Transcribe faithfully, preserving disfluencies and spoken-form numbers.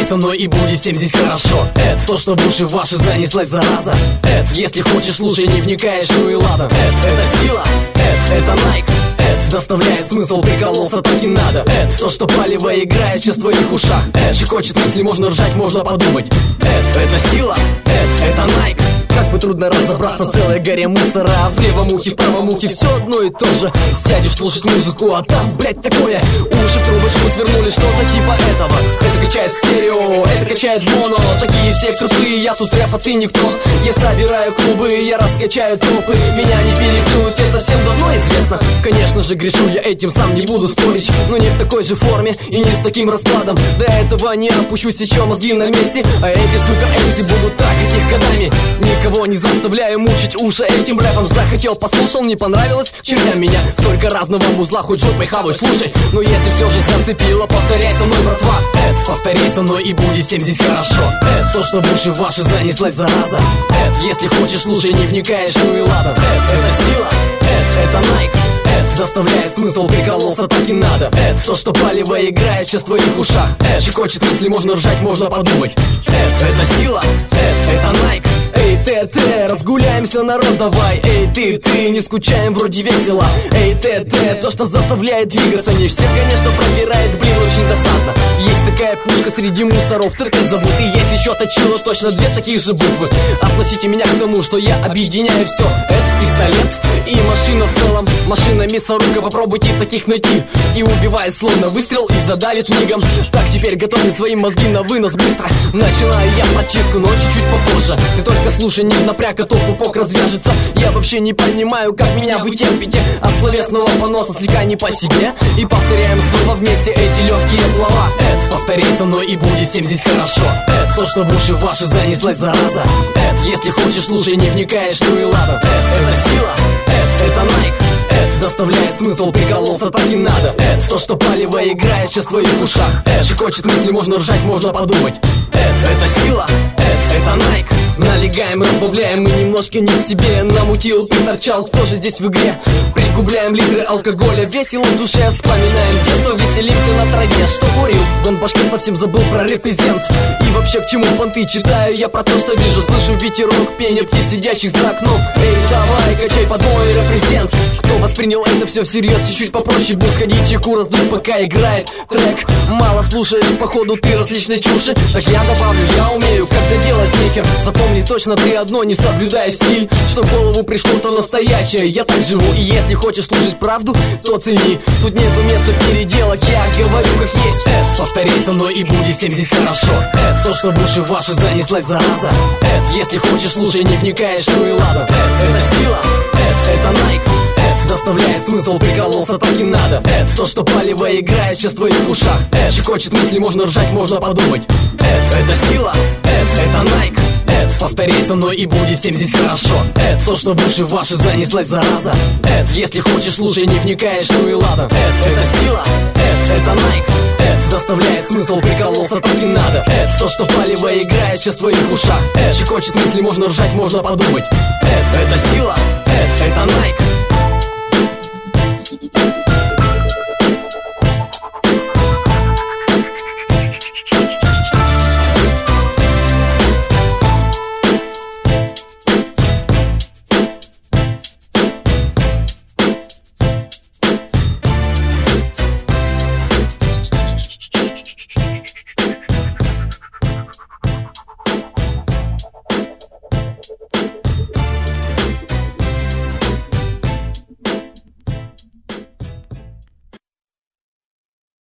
со мной и будет всем здесь хорошо. Это то, что в уши ваши занеслась зараза. Это если хочешь, слушай, не вникаешь, ну и ладно. Это, это сила, это, это Nike. Это доставляет смысл, прикололся, так и надо. Это то, что палево играет сейчас в твоих ушах. Это щекочет мысли, можно ржать, можно подумать. Это, это сила, это, это Nike. Как бы трудно разобраться в целой горе мусора, а в левом ухе, в правом ухе все одно и то же. Сядешь слушать музыку, а там, блять, такое. Уши в трубочку свернули, что-то типа этого. Это качает стерео, это качает моно. Такие все крутые, я тут рэп, а ты никто. Я собираю клубы, я раскачаю топы. Меня не переплюнуть, это всем давно известно. Конечно же грешу я этим, сам не буду спорить, но не в такой же форме и не с таким раскладом. До этого не опущусь, еще мозги на месте. А эти сука эмси будут трахать их годами. Никого не заставляю мучить уши этим рэпом. Захотел, послушал, не понравилось, чертям меня. Столько разного музла, хоть жопой хавай, слушай. Но если все же зацепило, повторяй со мной, братва. Это повторяй со мной и будет всем здесь хорошо. Это то, что в уши ваши занеслась зараза. Это если хочешь, слушай, не вникаешь, ну и ладно. Это, это сила, это, это Nike. Это доставляет смысл, прикололся, так и надо. Это то, что палево играет сейчас в твоих ушах. Это щекочет мысли, можно ржать, можно подумать. Это, это сила, это, это Nike. Эй, ты, ты, разгуляемся, народ, давай. Эй, ты, ты, не скучаем, вроде весело. Эй, ты, ты, то, что заставляет двигаться. Не всех, конечно, пробирает, блин, очень досадно. Есть такая пушка среди мусоров, трек зовут. И есть еще точило, точно две такие же буквы. Относите меня к тому, что я объединяю все. Это пистолет и машина в целом. Машина мясорубка, попробуйте таких найти. И убивает словно выстрел и задавит мигом. Так, теперь готовим свои мозги на вынос быстро. Начинаю я прочистку, но чуть-чуть попозже. Ты только слушай, не в напряг, а то пупок развяжется. Я вообще не понимаю, как меня вы терпите. От словесного поноса слегка не по себе. И повторяем снова вместе эти легкие слова. Это повторяй со мной и будет всем здесь хорошо. Это то, что в уши ваши занеслась зараза. Это если хочешь, слушай, не вникаешь, ну и ладно. Это, это сила, это, это Nike. Это доставляет смысл, прикололся, так и надо. Это то, что палево играет сейчас в твоих ушах. Это щекочет мысли, можно ржать, можно подумать. Это, это сила, это, это Nike. Налегаем, разбавляем, мы немножко не в себе. Намутил, приторчал, кто же здесь в игре? Пригубляем литры алкоголя, весело в душе вспоминаем детство, веселимся на траве. Что курил? Дон Башкир совсем забыл про репрезент. И вообще к чему понты читаю я про то, что вижу. Слышу ветерок, пение птиц, сидящих за окном. Эй, давай, качай под мой репрезент. Кто воспринял это все всерьез, чуть-чуть попроще бы сходить чеку раздуть, пока играет трек. Мало слушаешь, походу ты различной чуши. Так я добавлю, я умею, когда делать нехер. Запомни точно ты одно, не соблюдай стиль. Что в голову пришло, то настоящее. Я так живу, и если хочешь слушать правду, то цени. Тут нету места переделок, я говорю как есть. Это повторяй со мной и будет всем здесь хорошо. Это то, что в уши ваши занеслась зараза. Это если хочешь, слушай, не вникаешь, ну и ладно. Это, это сила, это, это Nike. Это доставляет смысл, прикололся, так и надо. Это то, что палево играет сейчас в твоих ушах. Это щекочет мысли, можно ржать, можно подумать. Это, это сила, это, это Nike. Это повторяй со мной и будет всем здесь хорошо. Это то, что в уши ваши занеслась зараза. Это если хочешь, слушай, не вникаешь, ну и ладно. Это, это сила, это, это Nike. Это доставляет смысл, прикололся, так и надо. Это то, что палево играет сейчас в твоих ушах. Это щекочет мысли, можно ржать, можно подумать. Это, это сила, это, это Nike.